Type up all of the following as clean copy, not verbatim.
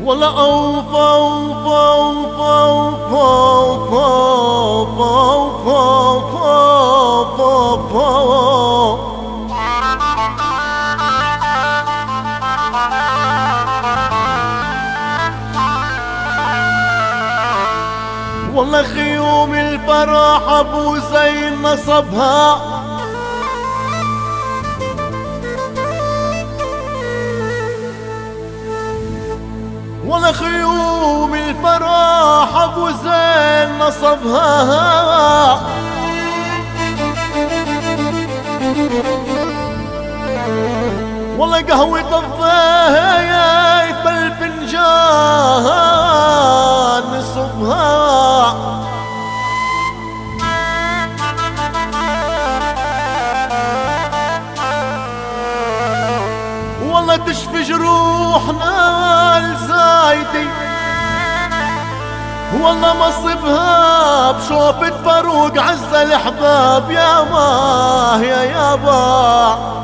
والله أوفى أوفى أوفى أوفى أوفى أوفى أوفى أوفى. والله خيوم الفرح ابو زين نصبها، والله خيوم الفرح ابو زين نصبها. والله قهوة الضيف بالفنجان نصبها. والله تشفي جروحنا الزايدي، والله مصبها بشوفة فاروق عز الأحباب يا ما يا يابا.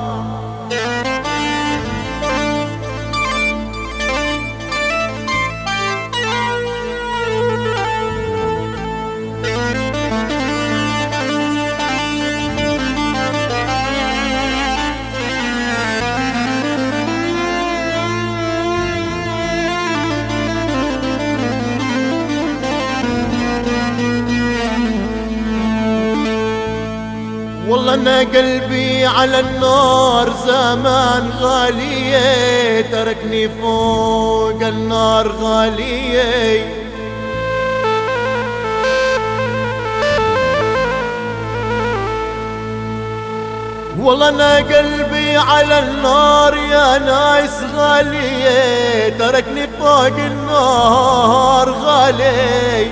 والله انا قلبي على النار زمان غالية، تركني فوق النار غالية. والله انا قلبي على النار يا ناس غالية، تركني فوق النار غالي.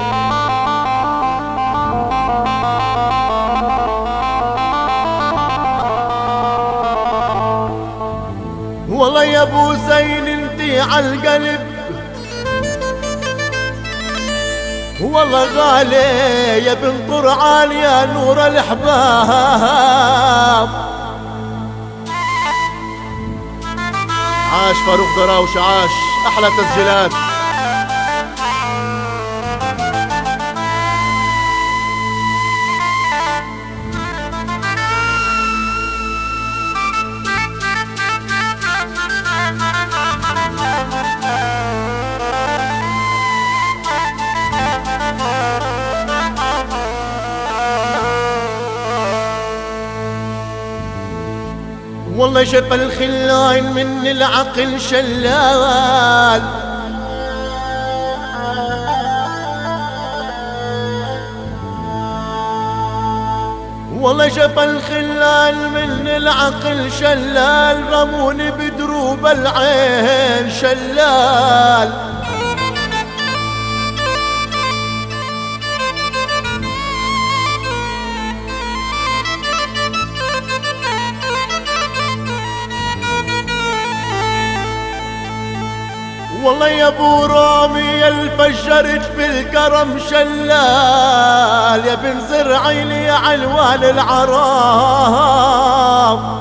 والله يا ابو زين انتي عالقلب والله غالي يا بن قرعان يا نور الاحباب. عاش فاروق دراوش، عاش احلى تسجيلات. والله شف الخلاين من العقل شلال، والله شف الخلال من العقل شلال، رموني بدروب العين شلال. والله يا ابو رامي الفجرت بالكرم شلال، يا بن زرعين يا علوان العرام.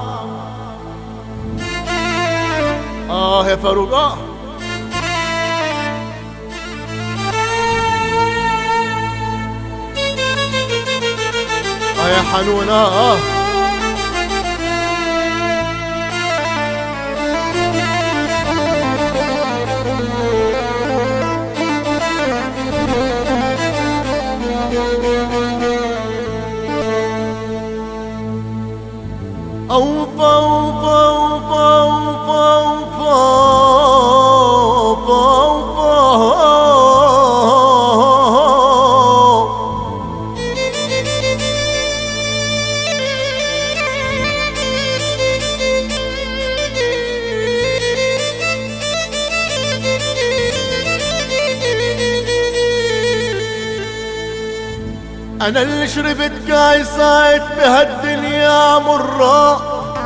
يا فاروق يا حنون أوفى أوفى أوفى أوفى أوفى أنا اللي شربت كايسات بهالدنيا مرة،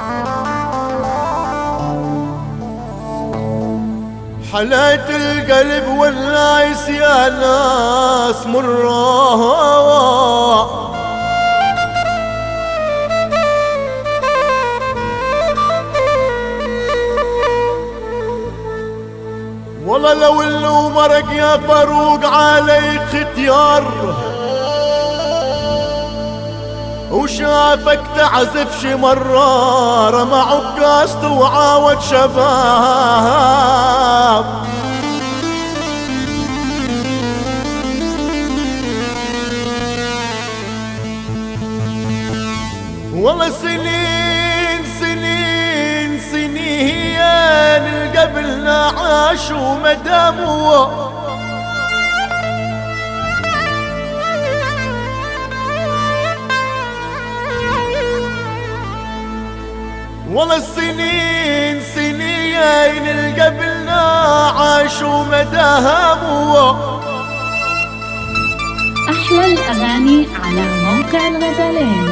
حليت القلب والناس يا ناس مرة. والله لو اللو مرق يا فاروق عليك ختيار، وشافك تعزف شي مرة مع عكاست وعاود شباب. والله سنين سنين سنين قبلنا عاشوا مداموا، والله السنين سنين قبلنا عاشوا مداموا. أحلى الأغاني على موقع الغزالين.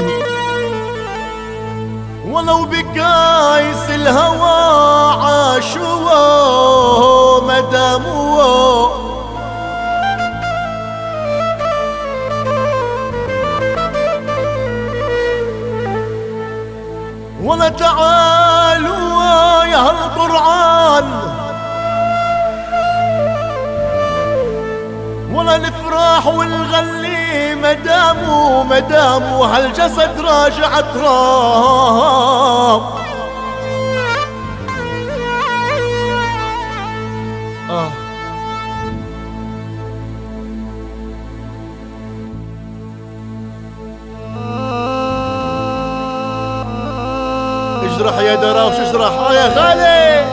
ولو بكايس الهوى عاشوا مداموا، ولا تعالوا يا هالقرآن ولا نفرح ونغني مداموا هالجسد راجع تراب. اجرح يا دراوش اجرح يا غالي.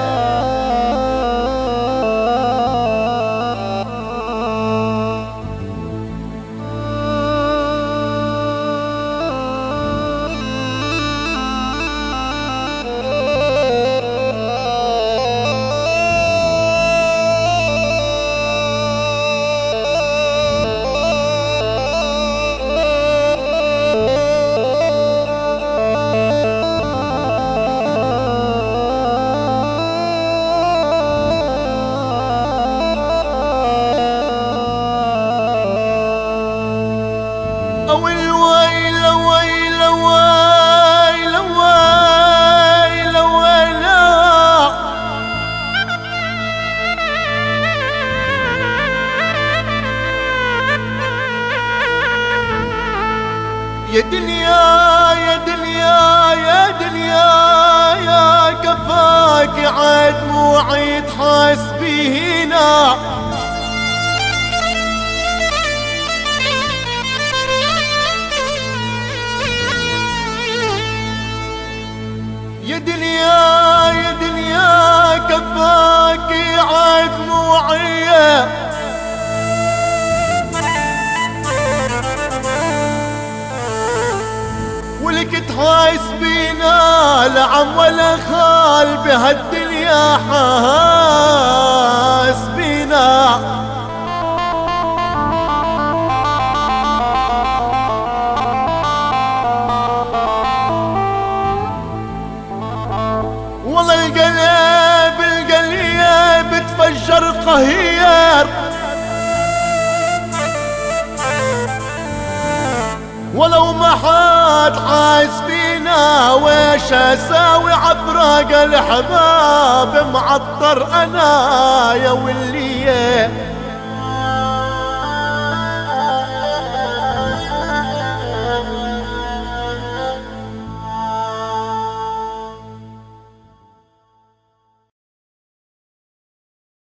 ويل ويل ويل ويل ويل ويل يا دنيا يا دنيا يا دنيا يا كفاك عاد موعد حاسبينا. يا دنيا يا دنيا كفاك عاد موعية، ولك تحاسبينا لعم ولا خال بهالدنيا حاسبينا. والله القلب تفجر قهير، ولو ما حد حاسبينا ويش اساوي عفراق الحباب معطر انا يا وليه.